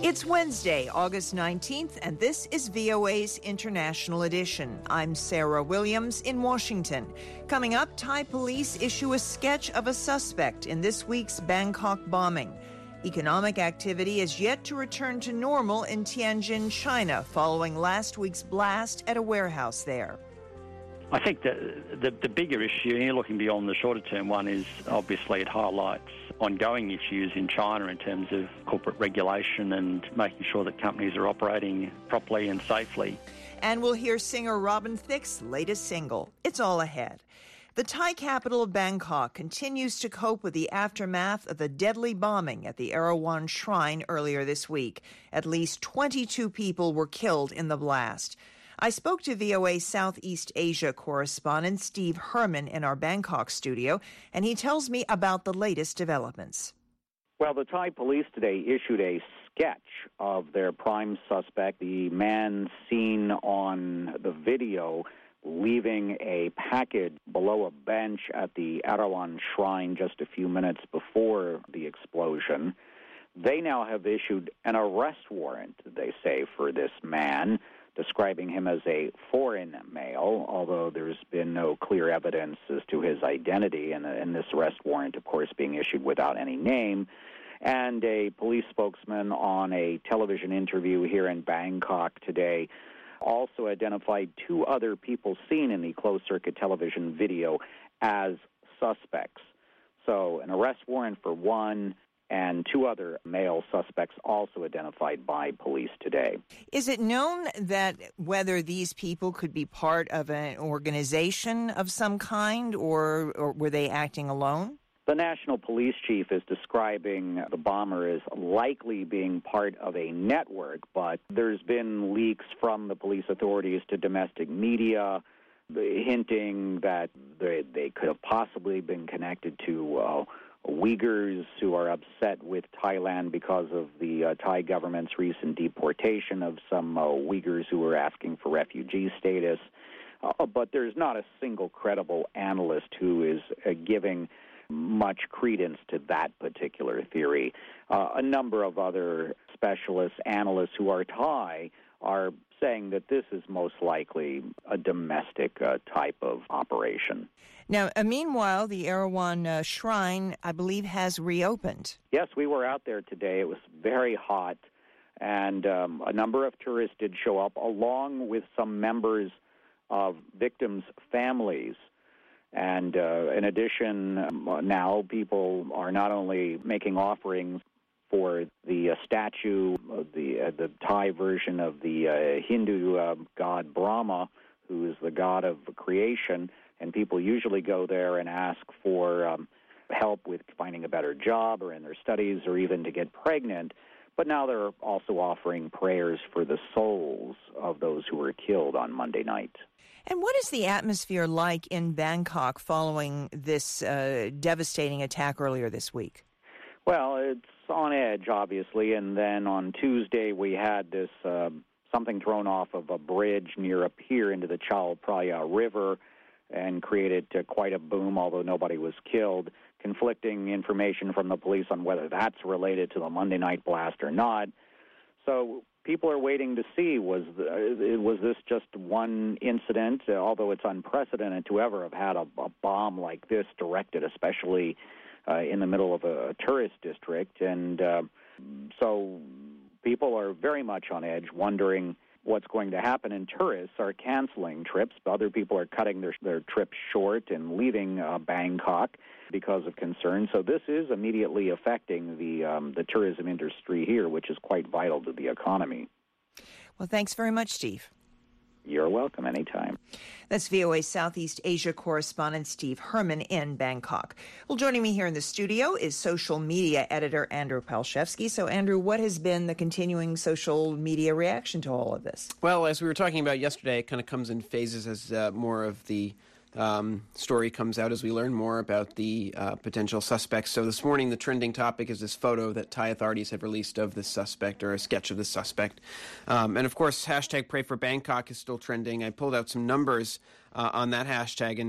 It's Wednesday, August 19th, and this is VOA's International Edition. I'm Sarah Williams in Washington. Coming up, Thai police issue a sketch of a suspect in this week's Bangkok bombing. Economic activity is yet to return to normal in Tianjin, China, following last week's blast at a warehouse there. I think the bigger issue, you're looking beyond the shorter-term one, is obviously it highlights ongoing issues in China in terms of corporate regulation and making sure that companies are operating properly and safely. And we'll hear singer Robin Thicke's latest single, It's All Ahead. The Thai capital of Bangkok continues to cope with the aftermath of the deadly bombing at the Erawan Shrine earlier this week. At least 22 people were killed in the blast. I spoke to VOA Southeast Asia correspondent Steve Herman in our Bangkok studio, and he tells me about the latest developments. Well, the Thai police today issued a sketch of their prime suspect, the man seen on the video leaving a package below a bench at the Erawan Shrine just a few minutes before the explosion. They now have issued an arrest warrant, they say, for this man, describing him as a foreign male, although there's been no clear evidence as to his identity, and this arrest warrant, of course, being issued without any name. And a police spokesman on a television interview here in Bangkok today also identified two other people seen in the closed-circuit television video as suspects. So an arrest warrant for one, and two other male suspects also identified by police today. Is it known that whether these people could be part of an organization of some kind, or were they acting alone? The national police chief is describing the bomber as likely being part of a network, but there's been leaks from the police authorities to domestic media hinting that they could have possibly been connected to Uyghurs who are upset with Thailand because of the Thai government's recent deportation of some Uyghurs who were asking for refugee status. But there's not a single credible analyst who is giving much credence to that particular theory. A number of other specialists, analysts who are Thai, are saying that this is most likely a domestic type of operation. Now, meanwhile, the Erawan Shrine, I believe, has reopened. Yes, we were out there today. It was very hot, and a number of tourists did show up, along with some members of victims' families. And in addition, now people are not only making offerings for the statue, the Thai version of the Hindu god Brahma, who is the god of creation, and people usually go there and ask for help with finding a better job or in their studies or even to get pregnant. But now they're also offering prayers for the souls of those who were killed on Monday night. And what is the atmosphere like in Bangkok following this devastating attack earlier this week? Well, it's on edge, obviously, and then on Tuesday we had this something thrown off of a bridge near a pier into the Chao Phraya River and created quite a boom, although nobody was killed. Conflicting information from the police on whether that's related to the Monday night blast or not. So people are waiting to see, was this just one incident, although it's unprecedented to ever have had a bomb like this directed, especially in the middle of a tourist district. And so people are very much on edge, wondering what's going to happen, and tourists are canceling trips. Other people are cutting their trips short and leaving Bangkok because of concern. So this is immediately affecting the tourism industry here, which is quite vital to the economy. Well, thanks very much, Steve. You're welcome anytime. That's VOA Southeast Asia correspondent Steve Herman in Bangkok. Well, joining me here in the studio is social media editor Andrew Palshevsky. So, Andrew, what has been the continuing social media reaction to all of this? Well, as we were talking about yesterday, it kind of comes in phases as more of the story comes out as we learn more about the potential suspects. So this morning, the trending topic is this photo that Thai authorities have released of this suspect, or a sketch of the suspect. And of course, hashtag Pray for Bangkok is still trending. I pulled out some numbers on that hashtag, and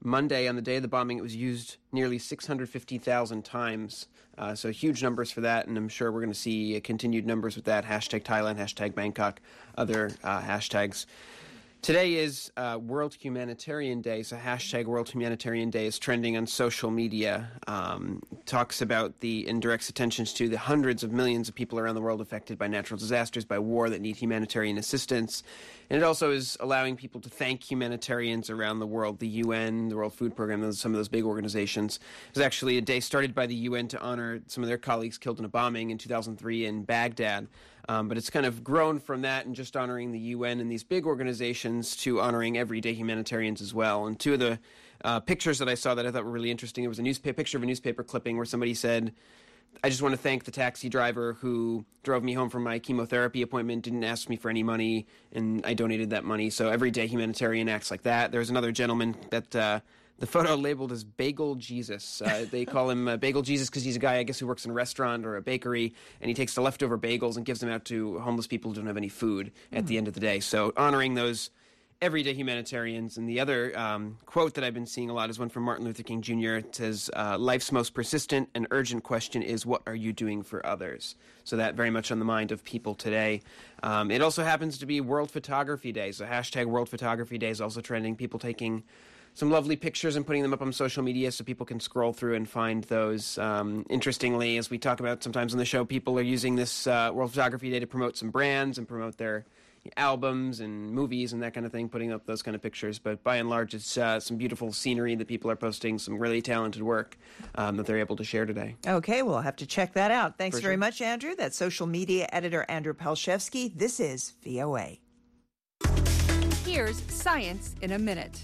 Monday, on the day of the bombing, it was used nearly 650,000 times. So huge numbers for that, and I'm sure we're going to see continued numbers with that. Hashtag Thailand, hashtag Bangkok, other hashtags. Today is World Humanitarian Day, so hashtag World Humanitarian Day is trending on social media. Talks about and directs attention to the hundreds of millions of people around the world affected by natural disasters, by war, that need humanitarian assistance. And it also is allowing people to thank humanitarians around the world, the UN, the World Food Program, some of those big organizations. It was actually a day started by the UN to honor some of their colleagues killed in a bombing in 2003 in Baghdad. But it's kind of grown from that and just honoring the UN and these big organizations to honoring everyday humanitarians as well. And two of the pictures that I saw that I thought were really interesting, it was a picture of a newspaper clipping where somebody said, "I just want to thank the taxi driver who drove me home from my chemotherapy appointment, didn't ask me for any money, and I donated that money." So everyday humanitarian acts like that. There's another gentleman that the photo labeled as Bagel Jesus. They call him Bagel Jesus because he's a guy, I guess, who works in a restaurant or a bakery, and he takes the leftover bagels and gives them out to homeless people who don't have any food at the end of the day. So honoring those everyday humanitarians. And the other quote that I've been seeing a lot is one from Martin Luther King Jr. It says, "Life's most persistent and urgent question is, what are you doing for others?" So that very much on the mind of people today. It also happens to be World Photography Day. So hashtag World Photography Day is also trending. People taking some lovely pictures and putting them up on social media so people can scroll through and find those. Interestingly, as we talk about sometimes on the show, people are using this World Photography Day to promote some brands and promote their albums and movies and that kind of thing, putting up those kind of pictures. But by and large, it's some beautiful scenery that people are posting, some really talented work that they're able to share today. Okay, we'll have to check that out. Thanks very sure. much, Andrew. That's social media editor Andrew Palshevsky. This is VOA. Here's Science in a Minute.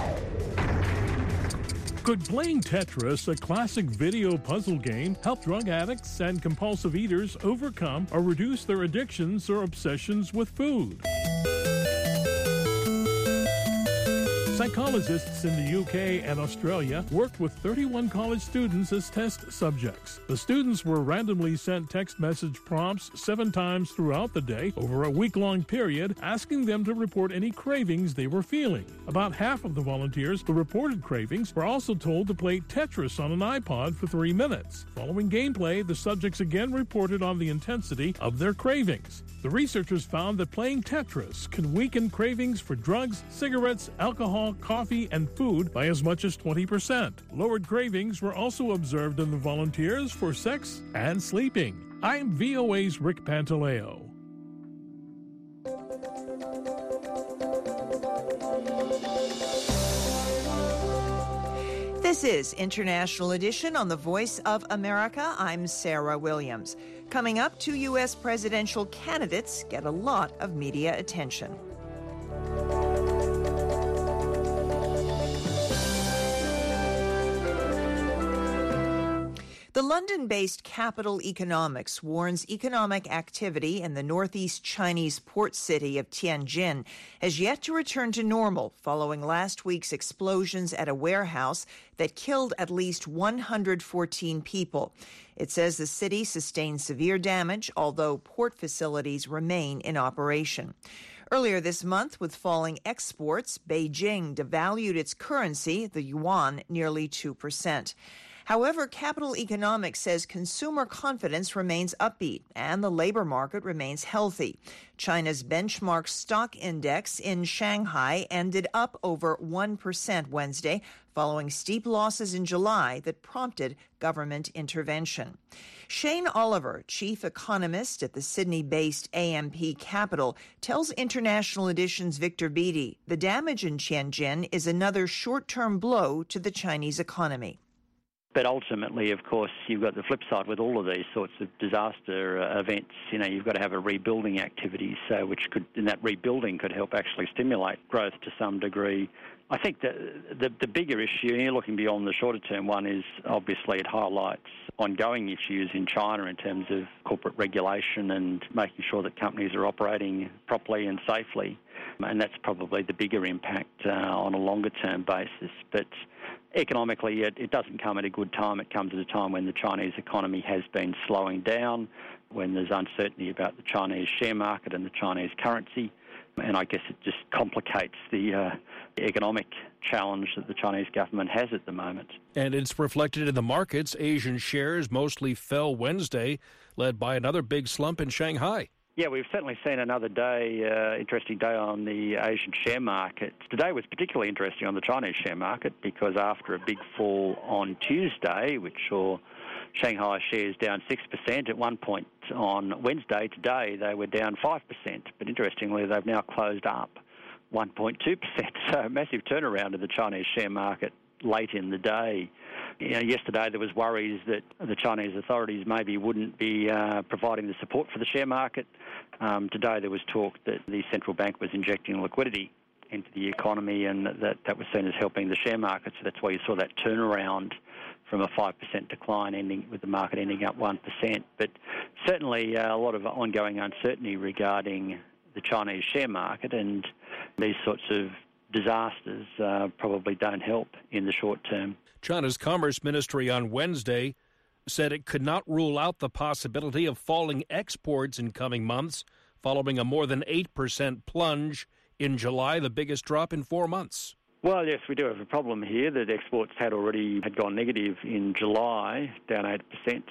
Could playing Tetris, a classic video puzzle game, help drug addicts and compulsive eaters overcome or reduce their addictions or obsessions with food? Psychologists in the UK and Australia worked with 31 college students as test subjects. The students were randomly sent text message prompts 7 times throughout the day over a week-long period, asking them to report any cravings they were feeling. About half of the volunteers who reported cravings were also told to play Tetris on an iPod for 3 minutes. Following gameplay, the subjects again reported on the intensity of their cravings. The researchers found that playing Tetris can weaken cravings for drugs, cigarettes, alcohol, coffee, and food by as much as 20%. Lowered cravings were also observed in the volunteers for sex and sleeping. I'm VOA's Rick Pantaleo. This is International Edition on the Voice of America. I'm Sarah Williams. Coming up, 2 U.S. presidential candidates get a lot of media attention. The London-based Capital Economics warns economic activity in the northeast Chinese port city of Tianjin has yet to return to normal following last week's explosions at a warehouse that killed at least 114 people. It says the city sustained severe damage, although port facilities remain in operation. Earlier this month, with falling exports, Beijing devalued its currency, the yuan, nearly 2%. However, Capital Economics says consumer confidence remains upbeat and the labor market remains healthy. China's benchmark stock index in Shanghai ended up over 1% Wednesday, following steep losses in July that prompted government intervention. Shane Oliver, chief economist at the Sydney-based AMP Capital, tells International Edition's Victor Beattie the damage in Tianjin is another short-term blow to the Chinese economy. But ultimately, of course, you've got the flip side with all of these sorts of disaster events. You know, you've got to have a rebuilding activity, so and that rebuilding could help actually stimulate growth to some degree. I think the bigger issue, and you're looking beyond the shorter term one, is obviously it highlights ongoing issues in China in terms of corporate regulation and making sure that companies are operating properly and safely. And that's probably the bigger impact on a longer term basis. But economically, it doesn't come at a good time. It comes at a time when the Chinese economy has been slowing down, when there's uncertainty about the Chinese share market and the Chinese currency. And I guess it just complicates the economic challenge that the Chinese government has at the moment. And it's reflected in the markets. Asian shares mostly fell Wednesday, led by another big slump in Shanghai. Yeah, we've certainly seen another interesting day on the Asian share market. Today was particularly interesting on the Chinese share market because after a big fall on Tuesday, which saw Shanghai shares down 6%, at one point on Wednesday today they were down 5%. But interestingly, they've now closed up 1.2%. So a massive turnaround in the Chinese share market late in the day. Yesterday there was worries that the Chinese authorities maybe wouldn't be providing the support for the share market. Today there was talk that the central bank was injecting liquidity into the economy and that was seen as helping the share market. So that's why you saw that turnaround from a 5% decline ending with the market ending up 1%. But certainly a lot of ongoing uncertainty regarding the Chinese share market, and these sorts of disasters probably don't help in the short term. China's Commerce Ministry on Wednesday said it could not rule out the possibility of falling exports in coming months following a more than 8% plunge in July, the biggest drop in 4 months. Well, yes, we do have a problem here that exports had gone negative in July, down 8%,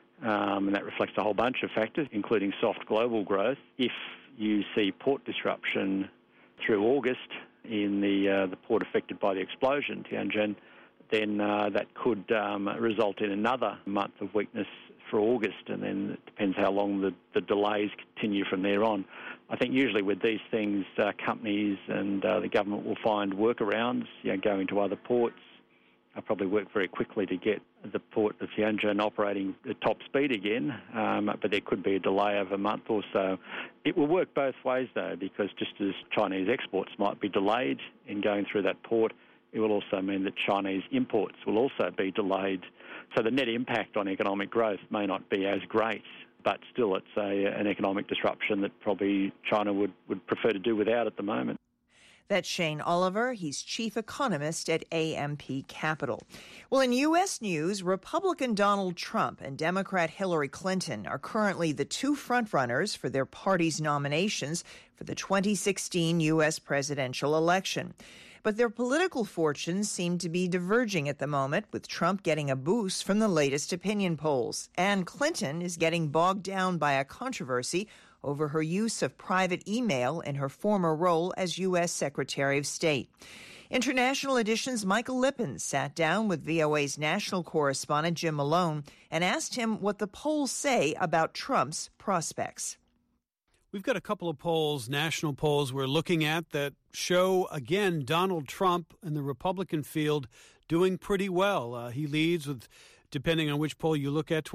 and that reflects a whole bunch of factors, including soft global growth. If you see port disruption through August in the port affected by the explosion, Tianjin, then that could result in another month of weakness for August, and then it depends how long the delays continue from there on. I think usually with these things, companies and the government will find workarounds, going to other ports. I'll probably work very quickly to get the port of Tianjin operating at top speed again, but there could be a delay of a month or so. It will work both ways, though, because just as Chinese exports might be delayed in going through that port, it will also mean that Chinese imports will also be delayed. So the net impact on economic growth may not be as great, but still it's an economic disruption that probably China would prefer to do without at the moment. That's Shane Oliver. He's chief economist at AMP Capital. Well, in U.S. news, Republican Donald Trump and Democrat Hillary Clinton are currently the two frontrunners for their party's nominations for the 2016 U.S. presidential election. But their political fortunes seem to be diverging at the moment, with Trump getting a boost from the latest opinion polls. And Clinton is getting bogged down by a controversy over her use of private email in her former role as U.S. Secretary of State. International Edition's Michael Lippin sat down with VOA's national correspondent Jim Malone and asked him what the polls say about Trump's prospects. We've got a couple of polls, national polls, we're looking at that show, again, Donald Trump in the Republican field doing pretty well. He leads with, depending on which poll you look at,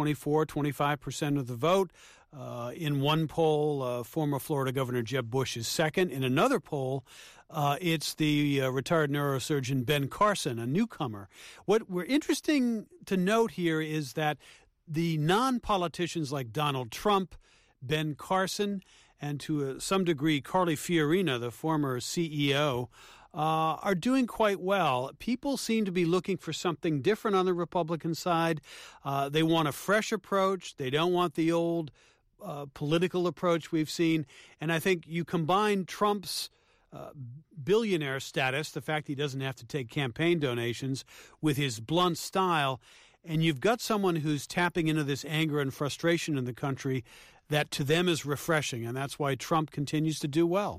25% of the vote. In one poll, former Florida Governor Jeb Bush is second. In another poll, it's the retired neurosurgeon Ben Carson, a newcomer. What we're interesting to note here is that the non-politicians like Donald Trump, Ben Carson, and to some degree Carly Fiorina, the former CEO, are doing quite well. People seem to be looking for something different on the Republican side. They want a fresh approach. They don't want the old political approach we've seen. And I think you combine Trump's billionaire status, the fact he doesn't have to take campaign donations, with his blunt style, and you've got someone who's tapping into this anger and frustration in the country that to them is refreshing, and that's why Trump continues to do well.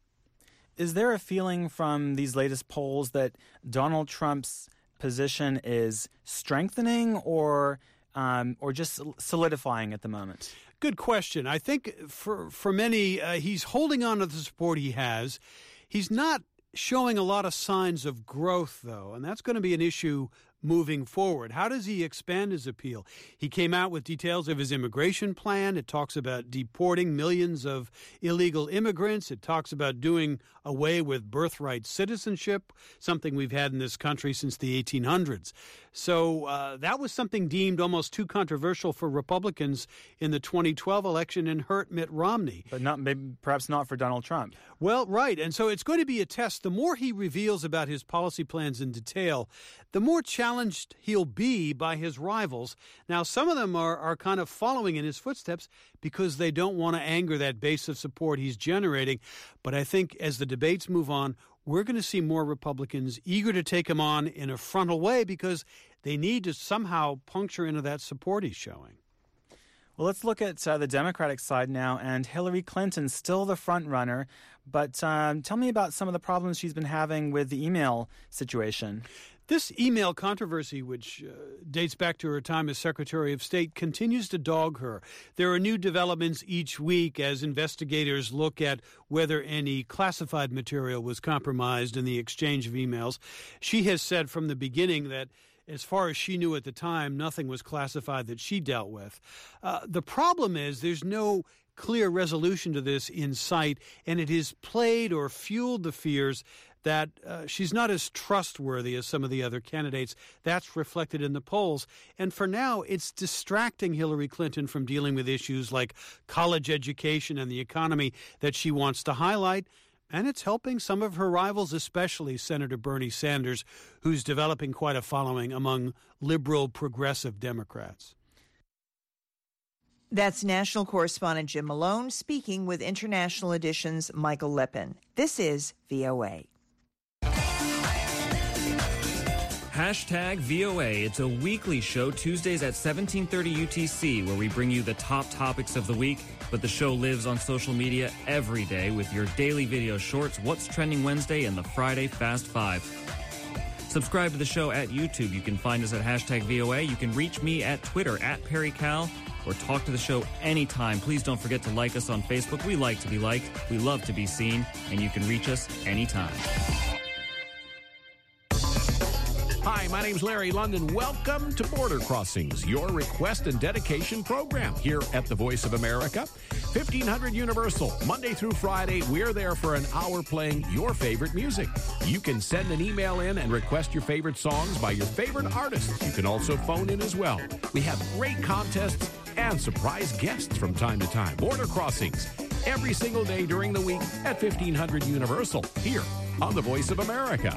Is there a feeling from these latest polls that Donald Trump's position is strengthening or just solidifying at the moment? Good question. I think for many, he's holding on to the support he has. He's not showing a lot of signs of growth, though, and that's going to be an issue moving forward. How does he expand his appeal? He came out with details of his immigration plan. It talks about deporting millions of illegal immigrants. It talks about doing away with birthright citizenship, something we've had in this country since the 1800s. So that was something deemed almost too controversial for Republicans in the 2012 election and hurt Mitt Romney. But perhaps not for Donald Trump. Well, right. And so it's going to be a test. The more he reveals about his policy plans in detail, the more challenged he'll be by his rivals. Now, some of them are kind of following in his footsteps because they don't want to anger that base of support he's generating. But I think as the debates move on, we're going to see more Republicans eager to take him on in a frontal way because they need to somehow puncture into that support he's showing. Well, let's look at the Democratic side now, and Hillary Clinton's still the front runner. But tell me about some of the problems she's been having with the email situation. This email controversy, which dates back to her time as Secretary of State, continues to dog her. There are new developments each week as investigators look at whether any classified material was compromised in the exchange of emails. She has said from the beginning that, as far as she knew at the time, nothing was classified that she dealt with. The problem is there's no clear resolution to this in sight, and it has played or fueled the fears that she's not as trustworthy as some of the other candidates. That's reflected in the polls. And for now, it's distracting Hillary Clinton from dealing with issues like college education and the economy that she wants to highlight. And it's helping some of her rivals, especially Senator Bernie Sanders, who's developing quite a following among liberal progressive Democrats. That's national correspondent Jim Malone speaking with International Edition's Michael Lippin. This is VOA. Hashtag VOA. It's a weekly show Tuesdays at 1730 UTC where we bring you the top topics of the week, but the show lives on social media every day with your daily video shorts, What's Trending Wednesday, and the Friday Fast Five. Subscribe to the show at YouTube. You can find us at Hashtag VOA. You can reach me at Twitter at PerryCal or talk to the show anytime. Please don't forget to like us on Facebook. We like to be liked. We love to be seen, and you can reach us anytime. Hi, my name's Larry London. Welcome to Border Crossings, your request and dedication program here at the Voice of America. 1500 Universal, Monday through Friday, we're there for an hour playing your favorite music. You can send an email in and request your favorite songs by your favorite artists. You can also phone in as well. We have great contests and surprise guests from time to time. Border Crossings, every single day during the week at 1500 Universal, here on the Voice of America.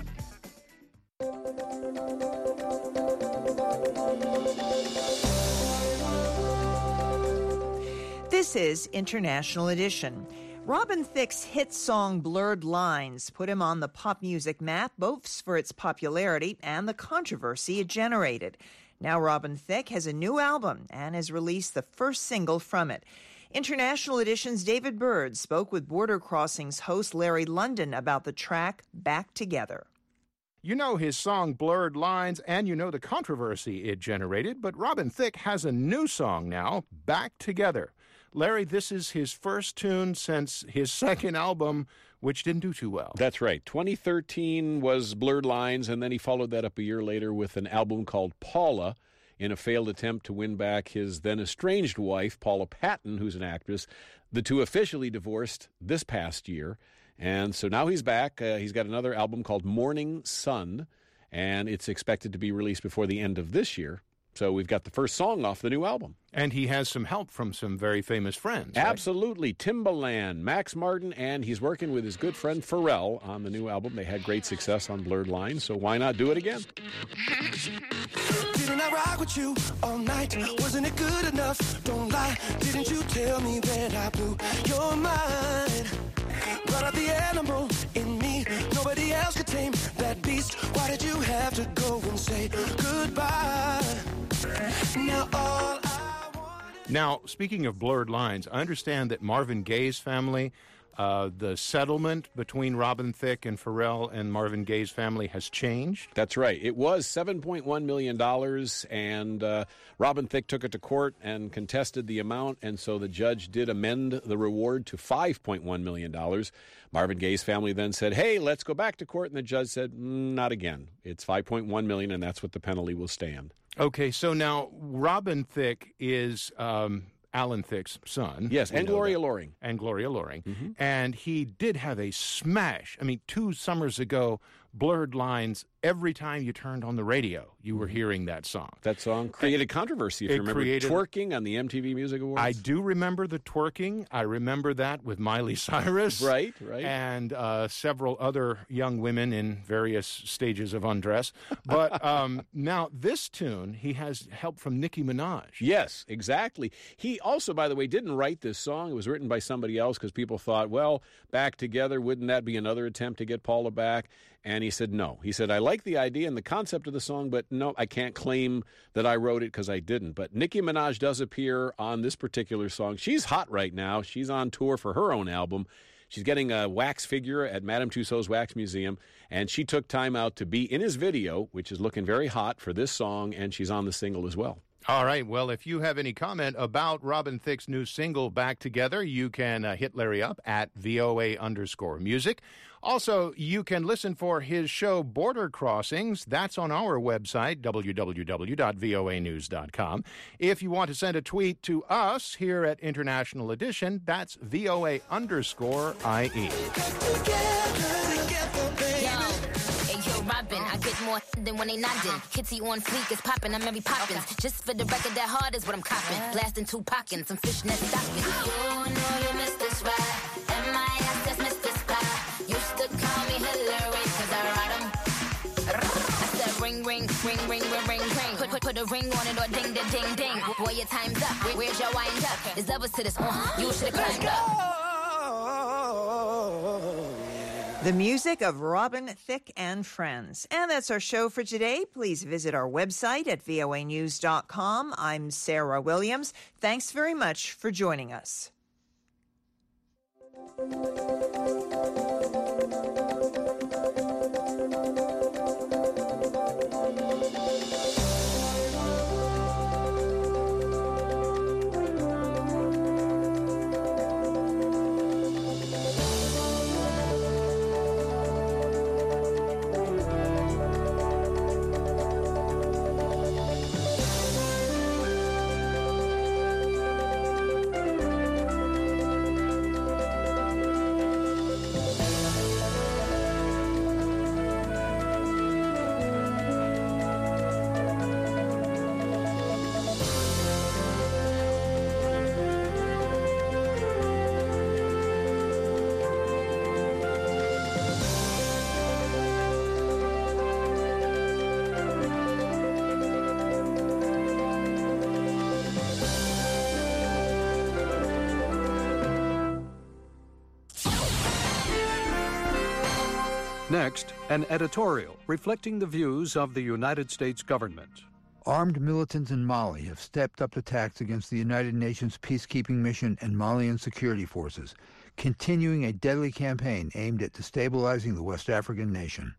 This is International Edition. Robin Thicke's hit song Blurred Lines put him on the pop music map, both for its popularity and the controversy it generated. Now Robin Thicke has a new album and has released the first single from it. International Edition's David Byrd spoke with Border Crossings host Larry London about the track Back Together. You know his song Blurred Lines, and you know the controversy it generated, but Robin Thicke has a new song now, Back Together. Larry, this is his first tune since his second album, which didn't do too well. That's right. 2013 was Blurred Lines, and then he followed that up a year later with an album called Paula, in a failed attempt to win back his then-estranged wife, Paula Patton, who's an actress. The two officially divorced this past year, and so now he's back. He's got another album called Morning Sun, and it's expected to be released before the end of this year. So we've got the first song off the new album. And he has some help from some very famous friends. Right? Absolutely. Timbaland, Max Martin, and he's working with his good friend Pharrell on the new album. They had great success on Blurred Lines, so why not do it again? Didn't I rock with you all night? Wasn't it good enough? Don't lie. Didn't you tell me that I blew your mind? Brought out the animal in me. Nobody else could tame that beast. Why did you have to go and say goodbye? Now, speaking of Blurred Lines, I understand that Marvin Gaye's family, the settlement between Robin Thicke and Pharrell and Marvin Gaye's family has changed. That's right. It was $7.1 million, and Robin Thicke took it to court and contested the amount, and so the judge did amend the reward to $5.1 million. Marvin Gaye's family then said, hey, let's go back to court, and the judge said, not again. It's $5.1 million, and that's what the penalty will stand. Okay, so now Robin Thicke is Alan Thicke's son. Yes, and Gloria Loring. And Gloria Loring. Mm-hmm. And he did have a smash. I mean, 2 summers ago, Blurred Lines, every time you turned on the radio, you were hearing that song. That song created controversy, if you remember. Twerking on the MTV Music Awards. I do remember the twerking. I remember that with Miley Cyrus. Right. And several other young women in various stages of undress. But now this tune, he has help from Nicki Minaj. Yes, exactly. He also, by the way, didn't write this song. It was written by somebody else because people thought, well, Back Together, wouldn't that be another attempt to get Paula back? And he said no. He said, I like the idea and the concept of the song, but no, I can't claim that I wrote it because I didn't. But Nicki Minaj does appear on this particular song. She's hot right now. She's on tour for her own album. She's getting a wax figure at Madame Tussauds Wax Museum, and she took time out to be in his video, which is looking very hot for this song, and she's on the single as well. All right. Well, if you have any comment about Robin Thicke's new single, Back Together, you can hit Larry up at VOA_music. Also, you can listen for his show, Border Crossings. That's on our website, www.voanews.com. If you want to send a tweet to us here at International Edition, that's VOA_IE. Robin, I get more than when they nodding. Kitty on fleek is popping, I'm every poppins'. Just for the record, that hard is what I'm copping. Blasting Tupac and some fishnet stockings. You know you missed this ride. M.I.S. that's Mr. Spy. Used to call me Hillary, cause I ride 'em. I said ring, ring, ring, ring, ring, ring, ring. Put a ring on it or ding, ding, ding, ding. Boy, your time's up. Where's your wind up? There's levels to this. You should've climbed up. The music of Robin Thicke and Friends. And that's our show for today. Please visit our website at voanews.com. I'm Sarah Williams. Thanks very much for joining us. Next, an editorial reflecting the views of the United States government. Armed militants in Mali have stepped up attacks against the United Nations peacekeeping mission and Malian security forces, continuing a deadly campaign aimed at destabilizing the West African nation.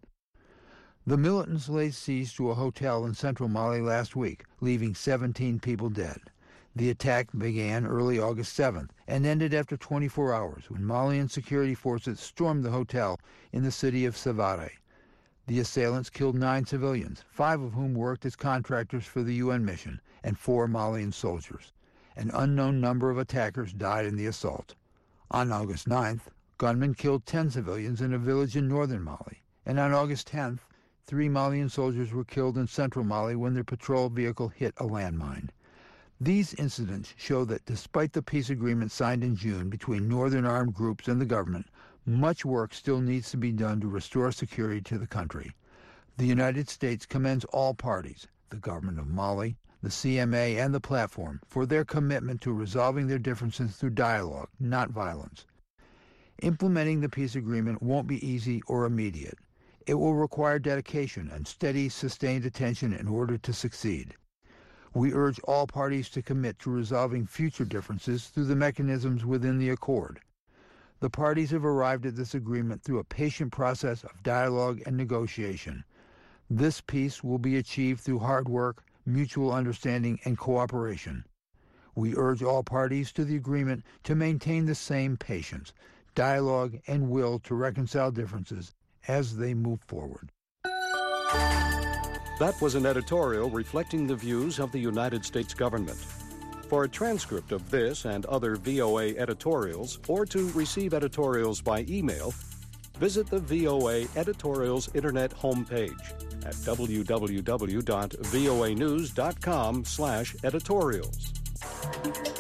The militants laid siege to a hotel in central Mali last week, leaving 17 people dead. The attack began early August 7th and ended after 24 hours when Malian security forces stormed the hotel in the city of Sévaré. The assailants killed 9 civilians, 5 of whom worked as contractors for the UN mission, and 4 Malian soldiers. An unknown number of attackers died in the assault. On August 9th, gunmen killed 10 civilians in a village in northern Mali. And on August 10th, 3 Malian soldiers were killed in central Mali when their patrol vehicle hit a landmine. These incidents show that despite the peace agreement signed in June between northern armed groups and the government, much work still needs to be done to restore security to the country. The United States commends all parties, the government of Mali, the CMA, and the platform, for their commitment to resolving their differences through dialogue, not violence. Implementing the peace agreement won't be easy or immediate. It will require dedication and steady, sustained attention in order to succeed. We urge all parties to commit to resolving future differences through the mechanisms within the accord. The parties have arrived at this agreement through a patient process of dialogue and negotiation. This peace will be achieved through hard work, mutual understanding, and cooperation. We urge all parties to the agreement to maintain the same patience, dialogue, and will to reconcile differences as they move forward. That was an editorial reflecting the views of the United States government. For a transcript of this and other VOA editorials, or to receive editorials by email, visit the VOA Editorials Internet homepage at www.voanews.com/editorials.